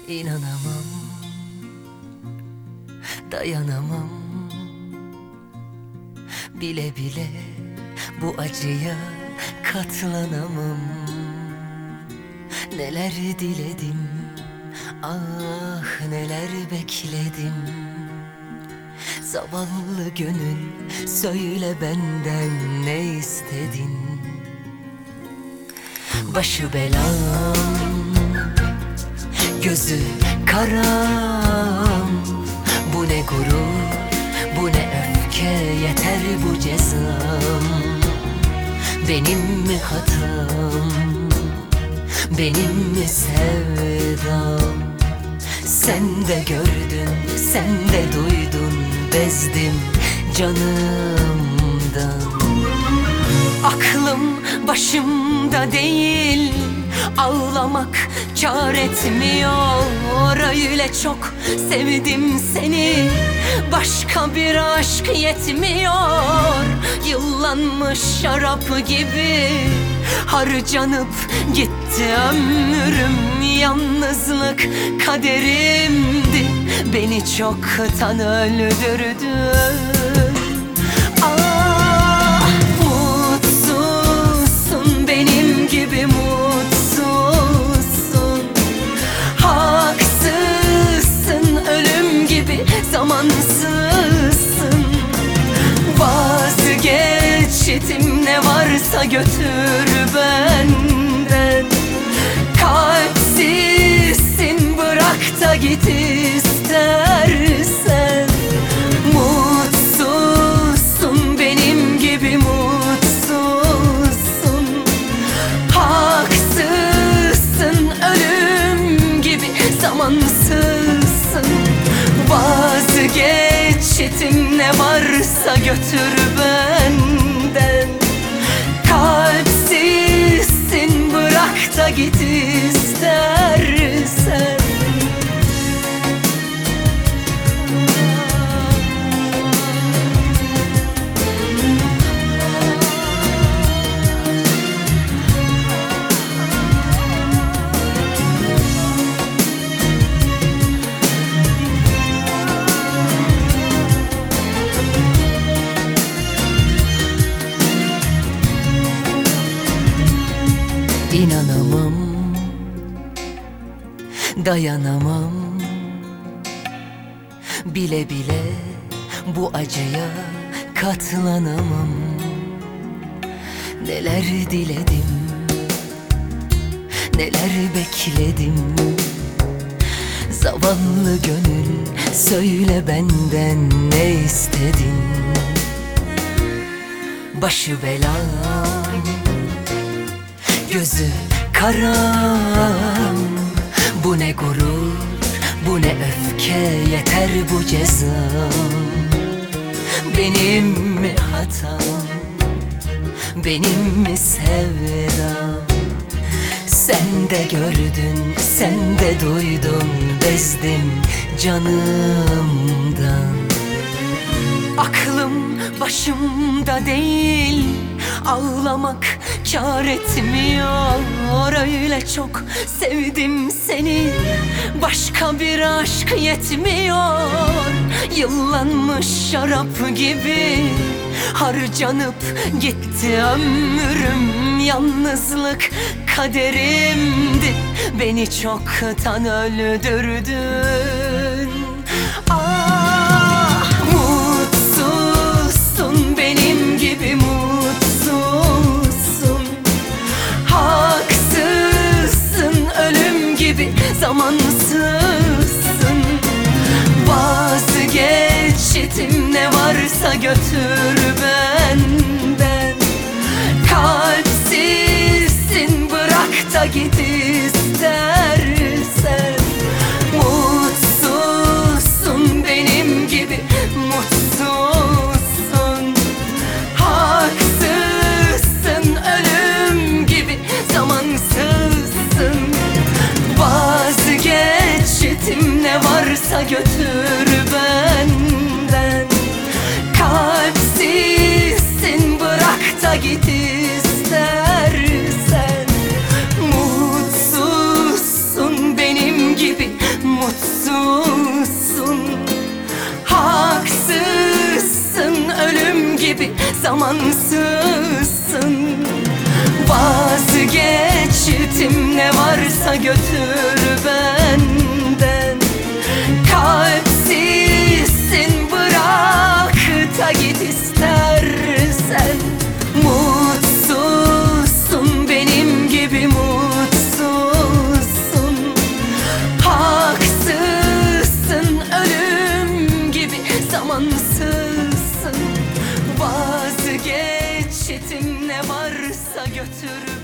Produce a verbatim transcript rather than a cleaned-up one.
İnanamam, dayanamam. Bile bile bu acıya katlanamam. Neler diledim, ah neler bekledim. Zavallı gönül, söyle benden ne istedin? Başı belam, gözü karam. Bu ne gurur, bu ne öfke, yeter bu cezam. Benim mi hatam, benim mi sevdam? Sen de gördün, sen de duydun, bezdim canımdan. Aklım başımda değil, ağlamak kâr etmiyor. Öyle çok sevdim seni, başka bir aşk yetmiyor. Yıllanmış şarap gibi harcanıp gitti ömrüm. Yalnızlık kaderimdi, beni çoktan öldürdü. Ah, mutsuzsun, benim gibi mutsuzsun. Haksızsın, ölüm gibi zamansızsın. Vazgeçtim, ne varsa götür benden. Kalpsizsin, bırak da git istersen. Mutsuzsun, benim gibi mutsuzsun. Haksızsın, ölüm gibi zamansızsın. Vazgeçtim, ne varsa götür benden. Kalpsizsin, bırak da git istersen. İnanamam, dayanamam. Bile bile bu acıya katlanamam. Neler diledim, neler bekledim. Zavallı gönül, söyle benden ne istedin? Başı belam, gözü karam. Bu ne gurur, bu ne öfke, yeter bu cezam. Benim mi hatam, benim mi sevdam? Sen de gördün, sen de duydun, bezdim canımdan. Aklım başımda değil, ağlamak kâr etmiyor. Öyle çok sevdim seni, başka bir aşk yetmiyor. Yıllanmış şarap gibi harcanıp gitti ömrüm. Yalnızlık kaderimdi, beni çoktan öldürdün. Ah, mutsuzsun, benim gibi mutsuzsun. Haksızsın, ölüm gibi zamansızsın. Vazgeçtim, ne varsa götür benden. Kalpsizsin, bırak da git istersen. Mutsuzsun, benim gibi mutsuzsun. Haksızsın, ölüm gibi zamansızsın. Vazgeçtim, ne varsa götür benden. Kalpsizsin, bırak da git istersen. Mutsuzsun, benim gibi gibi zamansızsın. Vazgeçtim ne varsa götür benden. Kalpsizsin bırak da git istersen. Mutsuzsun benim gibi mutsuzsun. Haksızsın ölüm gibi zamansızsın. Vazgeçtim ne varsa götür